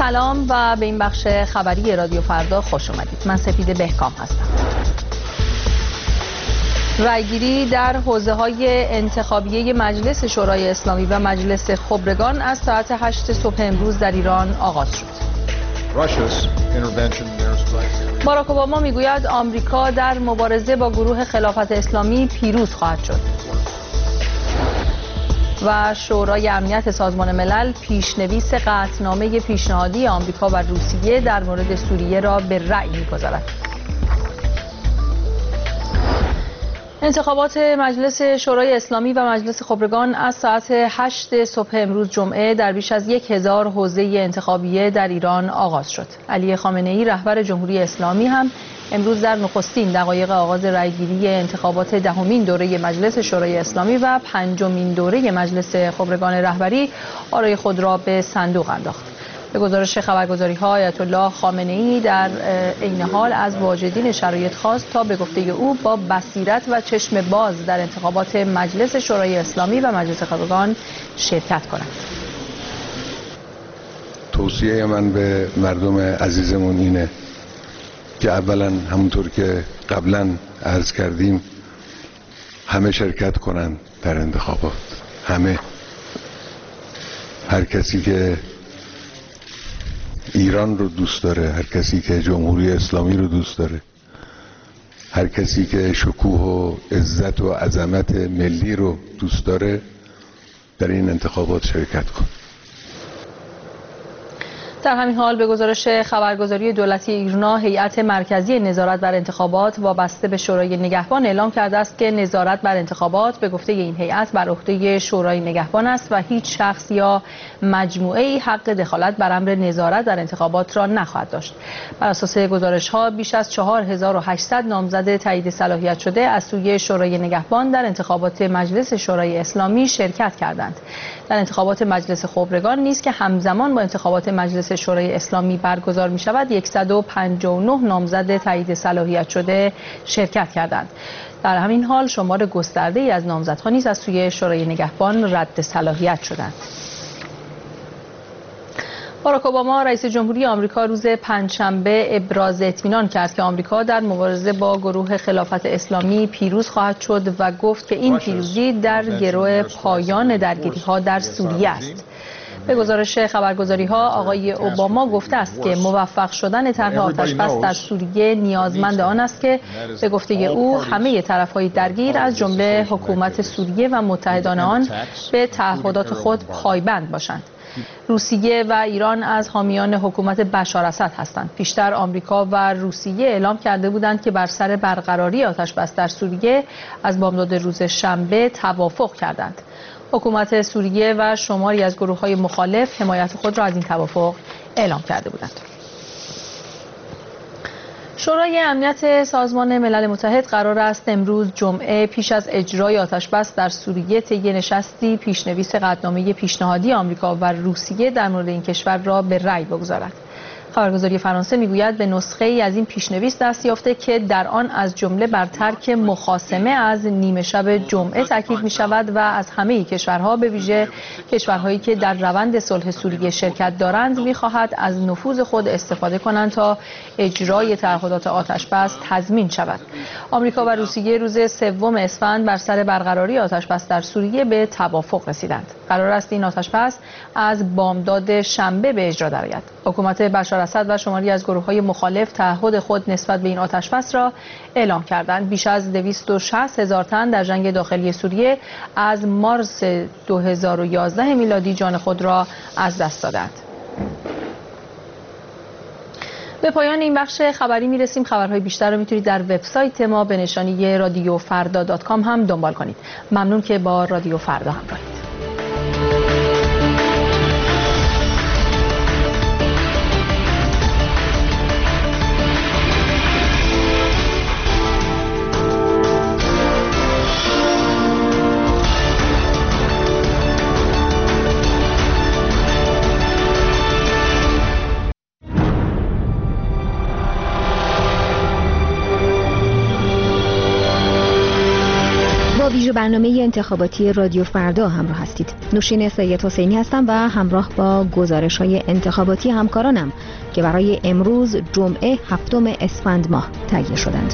سلام و به این بخش خبری رادیو فردا خوش آمدید. من سپیده بهکام هستم. رأیگیری در حوزه‌های انتخابیه مجلس شورای اسلامی و مجلس خبرگان از ساعت 8 صبح امروز در ایران آغاز شد. باراک اوباما میگوید آمریکا در مبارزه با گروه خلافت اسلامی پیروز خواهد شد. و شورای امنیت سازمان ملل پیشنویس قطعنامه پیشنهادی آمریکا و روسیه در مورد سوریه را به رأی می‌گذارد. انتخابات مجلس شورای اسلامی و مجلس خبرگان از ساعت 8 صبح امروز جمعه در بیش از 1000 حوزه انتخابیه در ایران آغاز شد. علی خامنه‌ای رهبر جمهوری اسلامی هم امروز در نخستین دقایق آغاز رأیگیری انتخابات دهمین دوره مجلس شورای اسلامی و پنجمین دوره مجلس خبرگان رهبری آرای خود را به صندوق انداخت. به گزارش خبرگزاری‌ها آیت الله خامنه‌ای در عین حال از واجدین شرایط خواست تا به گفته او با بصیرت و چشم باز در انتخابات مجلس شورای اسلامی و مجلس خبرگان شرکت کنند. توصیه من به مردم عزیزمون اینه که اولا همونطور که قبلا عرض کردیم همه شرکت کنند در انتخابات. همه، هر کسی که ایران رو دوست داره، هر کسی که جمهوری اسلامی رو دوست داره، هر کسی که شکوه و عزت و عظمت ملی رو دوست داره در این انتخابات شرکت کن. در همین حال به گزارش خبرگزاری دولتی ایرنا هیئت مرکزی نظارت بر انتخابات وابسته به شورای نگهبان اعلام کرده است که نظارت بر انتخابات به گفته این هیئت بر عهده شورای نگهبان است و هیچ شخص یا مجموعه‌ای حق دخالت بر امر نظارت در انتخابات را نخواهد داشت. بر اساس گزارش‌ها بیش از 4800 نامزد تایید صلاحیت شده از سوی شورای نگهبان در انتخابات مجلس شورای اسلامی شرکت کردند. در انتخابات مجلس خبرگان نیز که همزمان با انتخابات مجلس شورای اسلامی برگزار می شود 159 نامزد تایید صلاحیت شده شرکت کردند. در همین حال شمار گسترده‌ای از نامزدها نیز از سوی شورای نگهبان رد صلاحیت شدند. باراک اوباما رئیس جمهوری آمریکا روز پنجشنبه ابراز اطمینان کرد که آمریکا در مبارزه با گروه خلافت اسلامی پیروز خواهد شد و گفت که این پیروزی در گرو پایان درگیری‌ها در سوریه است. به گزارش خبرگزاری‌ها آقای اوباما گفته است که موفق شدن طرح آتش‌بس در سوریه نیازمند آن است که به گفته او همه طرف‌های درگیر از جمله حکومت سوریه و متحدان آن به تعهدات خود پایبند باشند. روسیه و ایران از حامیان حکومت بشار اسد هستند. پیشتر آمریکا و روسیه اعلام کرده بودند که بر سر برقراری آتش‌بس در سوریه از بامداد روز شنبه توافق کردند. حکومت سوریه و شماری از گروه‌های مخالف حمایت خود را از این توافق اعلام کرده بودند. شورای امنیت سازمان ملل متحد قرار است امروز جمعه پیش از اجرای آتش‌بس در سوریه طی نشستی پیشنویس قطعنامه پیشنهادی آمریکا و روسیه در مورد این کشور را به رأی بگذارد. خبرگزاری فرانسه میگوید به نسخه‌ای از این پیشنویس دست یافته که در آن از جمله بر ترک مخاصمه از نیمه شب جمعه تاکید می شود و از همه کشورها به ویژه کشورهایی که در روند صلح سوریه شرکت دارند می خواهد از نفوذ خود استفاده کنند تا اجرای تعهدات آتش‌بس تضمین شود. آمریکا و روسیه روز 3 اسفند بر سر برقراری آتش‌بس در سوریه به توافق رسیدند. قرار است این آتش‌بس از بامداد شنبه به اجرا درآید. حکومت بشار اسد و شماری از گروه‌های مخالف تعهد خود نسبت به این آتش‌بس را اعلام کردند. بیش از 260,000 تن در جنگ داخلی سوریه از مارس 2011 میلادی جان خود را از دست دادند. به پایان این بخش خبری میرسیم. خبرهای بیشتر رو میتونید در وبسایت ما به نشانی radiofarda.com هم دنبال کنید. ممنون که با رادیو فردا همراهید. ویژه برنامه انتخاباتی رادیو فردا همراه هستید. نوشین سید حسینی هستم و همراه با گزارش‌های انتخاباتی همکارانم که برای امروز جمعه 7 اسفند ماه تهیه شدند.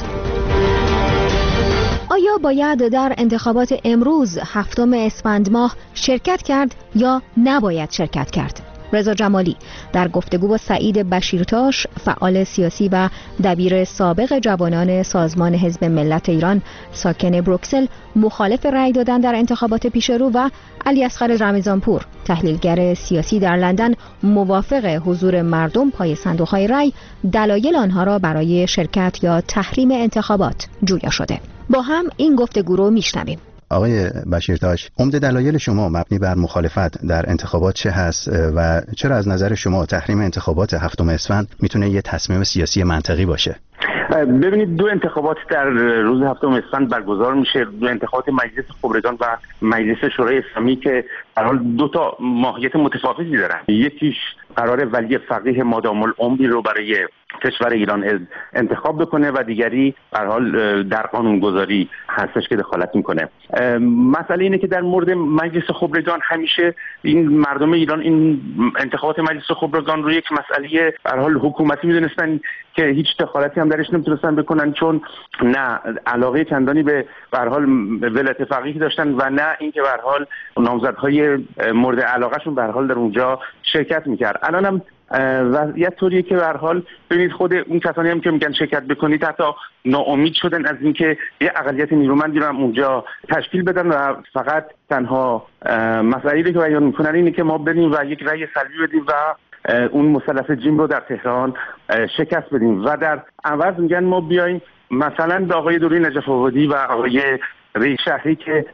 آیا باید در انتخابات امروز 7 اسفند ماه شرکت کرد یا نباید شرکت کرد؟ رضا جمالی در گفتگو با سعید بشیرتاش، فعال سیاسی و دبیر سابق جوانان سازمان حزب ملت ایران ساکن بروکسل، مخالف رأی دادن در انتخابات پیشرو، و علی اصغر رمضانپور، تحلیلگر سیاسی در لندن، موافق حضور مردم پای صندوق‌های رأی، دلایل آنها را برای شرکت یا تحریم انتخابات جویا شده. با هم این گفتگو رو میشنویم. آقای بشیرتاش، عمده دلایل شما مبنی بر مخالفت در انتخابات چه هست و چرا از نظر شما تحریم انتخابات 7 اسفند میتونه یه تصمیم سیاسی منطقی باشه؟ ببینید، دو انتخابات در روز 7 اسفند برگزار میشه، دو انتخابات مجلس خبرگان و مجلس شورای اسلامی که در حال دو تا ماهیت متفاوتی دارن. یکیش قرار ولی فقیه مادام العمری رو برای کشور ایران انتخاب بکنه و دیگری در حال در قانونگذاری هستش که دخالت میکنه. مسئله اینه که در مورد مجلس خبرگان همیشه این مردم ایران این انتخابات مجلس خبرگان رو یک مسئله در حال حکومتی میدونستن که هیچ دخالتی هم درش نمیتونستن بکنن، چون نه علاقه چندانی به هر حال ولایت فقیه داشتن و نه اینکه به هر حال نامزدهای مورد علاقهشون به هر حال در اونجا شرکت میکرد. الانم وضعیت طوریه که به هر حال ببینید خود اون کسانی هم که میگن شرکت بکنید حتی ناامید شدن از اینکه یه اقلیت نیرومندی رو هم اونجا تشکیل بدن و فقط تنها مسئله‌ای که بیان میکنن اینه که ما بریم و یک رأی سلبی بدیم و اون مثلث جیم رو در تهران شکست بدیم و در عوض میگن ما بیایم مثلا به آقای دوری نجف آبادی و آقای رئیس شهری که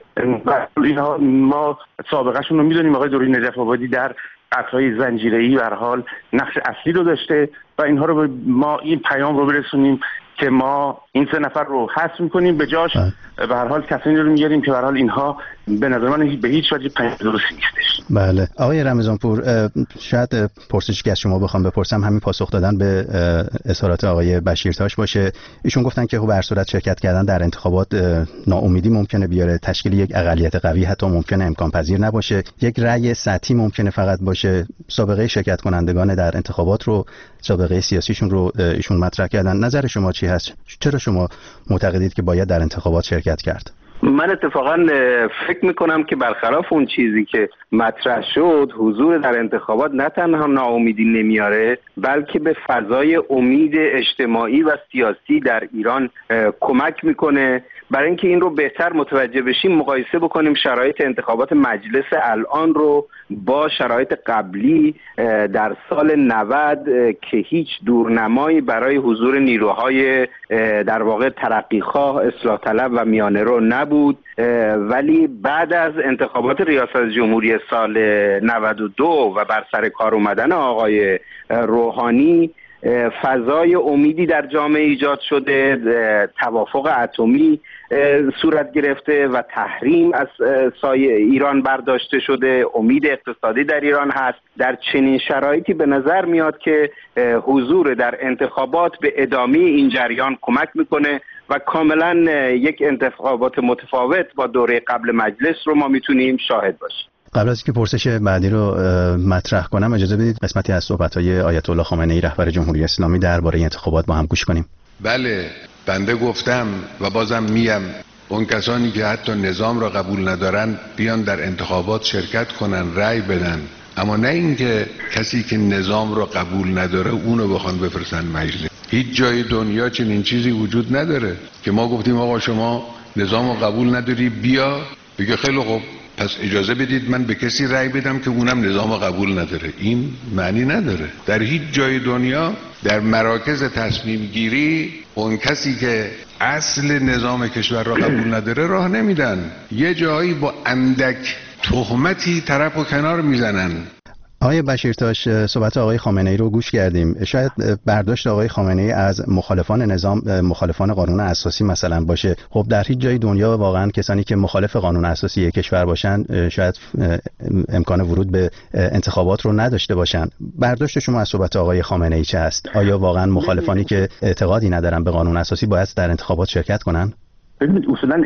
ما سابقه‌شون رو میدونیم، آقای دوری نجف آبادی در قطعهای زنجیره‌ای به هر حال نقش اصلی رو داشته و اینها رو ما این پیام رو برسونیم که ما این 3 نفر رو حذف می‌کنیم، به جاش به هر حال کسانی رو میاریم که به هر حال اینها به نظر من به هیچ وجه پیام درستی نیستش. بله آقای رمضانپور، شاید پرسشی که از شما بخوام بپرسم همین پاسخ دادن به اظهارات آقای بشیرتاش باشه. ایشون گفتن که به هر صورت شرکت کردن در انتخابات ناامیدی ممکنه بیاره، تشکیل یک اقلیت قوی حتی ممکنه امکان پذیر نباشه، یک رأی سطحی ممکنه فقط باشه. سابقه شرکت کنندگان در انتخابات رو، سابقه سیاسیشون رو ایشون مطرح کردن. نظر شما چی هست؟ چرا شما معتقدید که باید در انتخابات شرکت کرد؟ من اتفاقا فکر میکنم که برخلاف اون چیزی که مطرح شد، حضور در انتخابات نه تنها ناامیدی نمیاره بلکه به فضای امید اجتماعی و سیاسی در ایران کمک میکنه. برای اینکه این رو بهتر متوجه بشیم مقایسه بکنیم شرایط انتخابات مجلس الان رو با شرایط قبلی در سال 90 که هیچ دورنمایی برای حضور نیروهای در واقع ترقیخواه، اصلاح طلب و میانه رو نبود، ولی بعد از انتخابات ریاست جمهوری سال 92 و بر سر کار اومدن آقای روحانی فضای امیدی در جامعه ایجاد شده، توافق اتمی صورت گرفته و تحریم از سایه ایران برداشته شده، امید اقتصادی در ایران هست. در چنین شرایطی به نظر میاد که حضور در انتخابات به ادامه این جریان کمک میکنه و کاملا یک انتخابات متفاوت با دوره قبل مجلس رو ما میتونیم شاهد باشیم. قبل از اینکه پرسش بعدی رو مطرح کنم اجازه بدید قسمتی از صحبت‌های آیت الله خامنه‌ای رهبر جمهوری اسلامی درباره انتخابات با هم گوش کنیم. بله، بنده گفتم و بازم میم اون کسانی که حتی نظام را قبول ندارن بیان در انتخابات شرکت کنن، رأی بدن، اما نه اینکه کسی که نظام را قبول نداره اونو بخوان بفرستن مجلس. هیچ جای دنیا چنین چیزی وجود نداره که ما گفتیم آقا شما نظام را قبول نداری، بیا، بگه خیلی خوب پس اجازه بدید من به کسی رأی بدم که اونم نظام قبول نداره. این معنی نداره. در هیچ جای دنیا در مراکز تصمیم گیری اون کسی که اصل نظام کشور را قبول نداره راه نمیدن. یه جایی با اندک تهمتی طرف و کنار میزنن. آقای بشیرتاش، صحبت آقای خامنه‌ای رو گوش کردیم. شاید برداشت آقای خامنه‌ای از مخالفان نظام، مخالفان قانون اساسی مثلا باشه. خب در هیچ جای دنیا واقعا کسانی که مخالف قانون اساسی کشور باشن شاید امکان ورود به انتخابات رو نداشته باشن. برداشت شما از صحبت آقای خامنه‌ای چه است؟ آیا واقعا مخالفانی که اعتقادی ندارن به قانون اساسی باید در انتخابات شرکت کنن؟ ببینید اصولا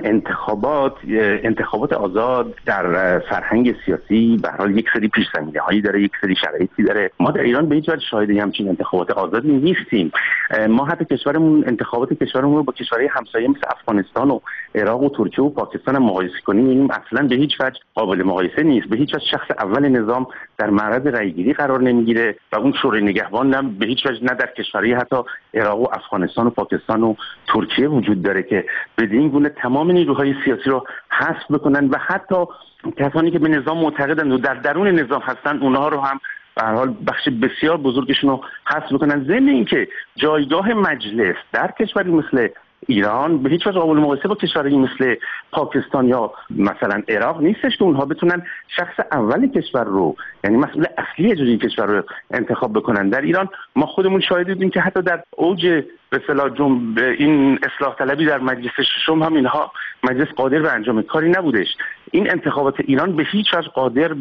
انتخابات آزاد در فرهنگ سیاسی به هر حال یک سری پیش‌زمینه‌هایی داره، یک سری شرایطی داره. ما در ایران به هیچ وجه شاهد همچین انتخابات آزادی نیستیم. ما حتی انتخابات کشورمون رو با کشورهای همسایه مثل افغانستان و عراق و ترکیه و پاکستان مقایسه کنیم، اصلا به هیچ وجه قابل مقایسه نیست. به هیچ وجه شخص اول نظام در معرض رأیگیری قرار نمیگیره و اون شورای نگهبان هم به هیچ وجه نه در کشورهای حتی عراق و افغانستان و پاکستان و ترکیه وجود داره که بدین گونه تمام نیروهای سیاسی رو حذف بکنن و حتی کسانی که به نظام معتقدند و در درون نظام هستن اونها رو هم به هر حال بخش بسیار بزرگشون رو حذف بکنن. ضمن اینکه جایگاه مجلس در کشوری مثل ایران به هیچ وجه قابل مقایسه با کشورهایی مثل پاکستان یا مثلا عراق نیستش که اونها بتونن شخص اول کشور رو، یعنی مسئول اصلی اجرایی کشور رو انتخاب بکنن. در ایران ما خودمون شاهد بودیم که حتی در اوج به اصطلاح این اصلاح طلبی در مجلس ششم هم اینها مجلس قادر به انجام کاری نبودش. این انتخابات ایران به هیچ وجه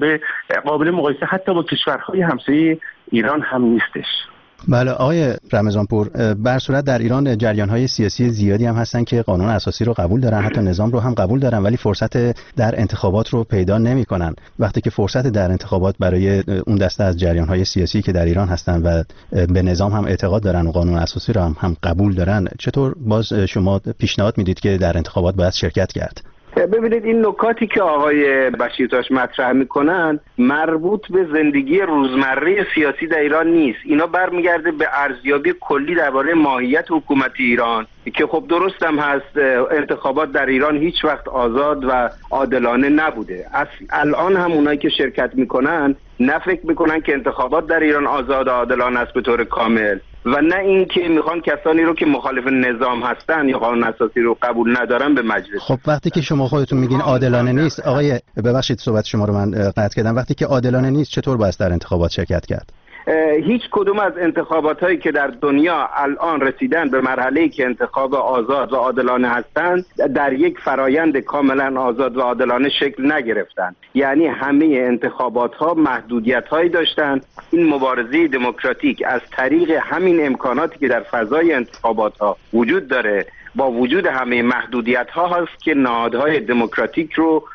قابل مقایسه حتی با کشورهای همسایه ایران هم نیستش. بله آقای رمضانپور، بر صورت در ایران جریان‌های سیاسی زیادی هم هستن که قانون اساسی رو قبول دارن، حتی نظام رو هم قبول دارن، ولی فرصت در انتخابات رو پیدا نمی‌کنن. وقتی که فرصت در انتخابات برای اون دسته از جریان‌های سیاسی که در ایران هستن و به نظام هم اعتقاد دارن و قانون اساسی رو هم قبول دارن، چطور باز شما پیشنهاد میدید که در انتخابات باید شرکت کرد؟ ببینید این نکاتی که آقای بشیرتاش مطرح میکنن مربوط به زندگی روزمره سیاسی در ایران نیست. اینا برمیگرده به ارزیابی کلی درباره ماهیت حکومت ایران که خب درست هم هست. انتخابات در ایران هیچ وقت آزاد و عادلانه نبوده. الان هم اونایی که شرکت میکنن نه فکر میکنن که انتخابات در ایران آزاد و عادلانه است به طور کامل و نه اینکه میخوان کسانی رو که مخالف نظام هستن یا قانون اساسی رو قبول ندارن به مجلس. خب وقتی که شما خودتون میگین عادلانه نیست، آقای ببخشید صحبت شما رو من قطع کردم، وقتی که عادلانه نیست چطور باید در انتخابات شرکت کرد؟ هیچ کدوم از انتخابات هایی که در دنیا الان رسیدن به مرحله‌ای که انتخاب آزاد و عادلانه هستند در یک فرایند کاملا آزاد و عادلانه شکل نگرفتند. یعنی همه انتخابات ها محدودیت هایی داشتند. این مبارزه دموکراتیک از طریق همین امکاناتی که در فضای انتخابات ها وجود داره با وجود همه محدودیت ها هست که نهادهای دموکراتیک رو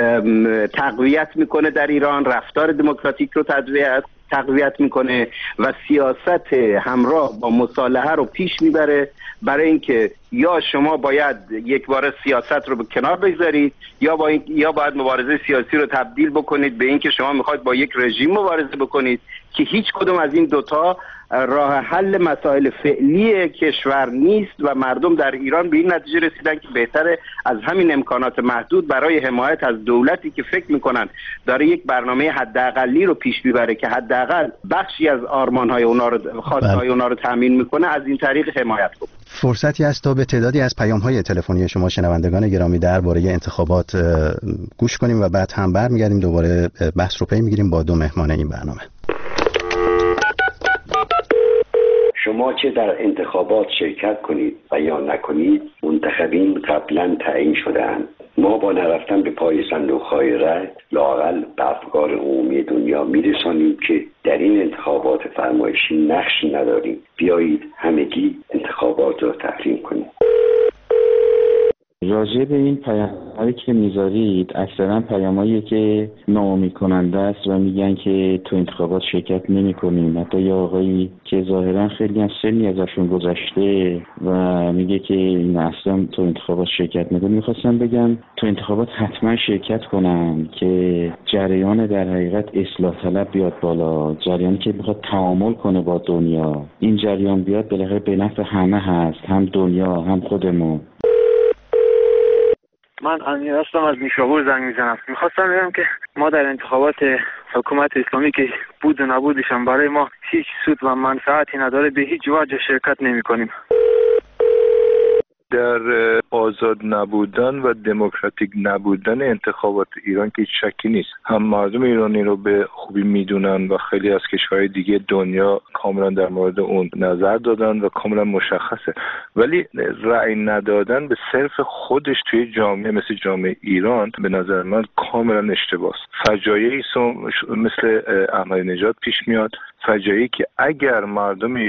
تقویت میکنه در ایران، رفتار دموکراتیک رو تقویت میکنه و سیاست همراه با مصالحه رو پیش میبره. برای اینکه یا شما باید یک بار سیاست رو به کنار بگذارید یا باید مبارزه سیاسی رو تبدیل بکنید به اینکه شما میخواید با یک رژیم مبارزه بکنید که هیچ کدوم از این دوتا راه حل مسائل فعلی کشور نیست و مردم در ایران به این نتیجه رسیدن که بهتره از همین امکانات محدود برای حمایت از دولتی که فکر میکنن داره یک برنامه حداقلی رو پیش میبره که حداقل بخشی از آرمان‌های اونا رو خواستهای اونا رو تامین میکنه، از این طریق حمایت کنه. فرصتی است تا به تعدادی از پیام‌های تلفنی شما شنوندگان گرامی درباره انتخابات گوش کنیم و بعد هم برمیگردیم دوباره بحث رو پی میگیریم با دو مهمان این برنامه. شما چه در انتخابات شرکت کنید و یا نکنید منتخبین قبلا تعیین شده‌اند. ما با نرفتن به پای صندوق‌های رای لااقل به افکار عمومی دنیا میرسانیم که در این انتخابات فرمایشی نقش نداریم. بیایید همگی انتخابات را تحریم کنیم. راجع به این پیام‌هایی که میذارید اکثرا پیام‌هایی که ناامید کننده است و میگن که تو انتخابات شرکت نمی‌کنیم. حتی یه آقایی که ظاهرا خیلی از سنی ازشون گذشته و میگه که این اصلا تو انتخابات شرکت نکنیم. میخواستم بگم تو انتخابات حتما شرکت کنن که جریان در حقیقت اصلاح طلب بیاد بالا، جریانی که بخواد تعامل کنه با دنیا. این جریان بیاد بالاخره به نفع همه هست، هم دنیا هم خودمون. من امیر هستم از نیشابور زنگ میزنم. میخواستم بگم که ما در انتخابات حکومت اسلامی که بود و نبودشم برای ما هیچ سود و منفعتی نداره، به هیچ وجه شرکت نمی کنیم. در آزاد نبودن و دموکراتیک نبودن انتخابات ایران که شکی نیست. هم مردم ایرانی رو به خوبی میدونن و خیلی از کشورهای دیگه دنیا کاملا در مورد اون نظر دادن و کاملا مشخصه. ولی رأی ندادن به صرف خودش توی جامعه مثل جامعه ایران به نظر من کاملا اشتباهه. فجایعی مثل احمدی نژاد پیش میاد، فجایعی که اگر مردم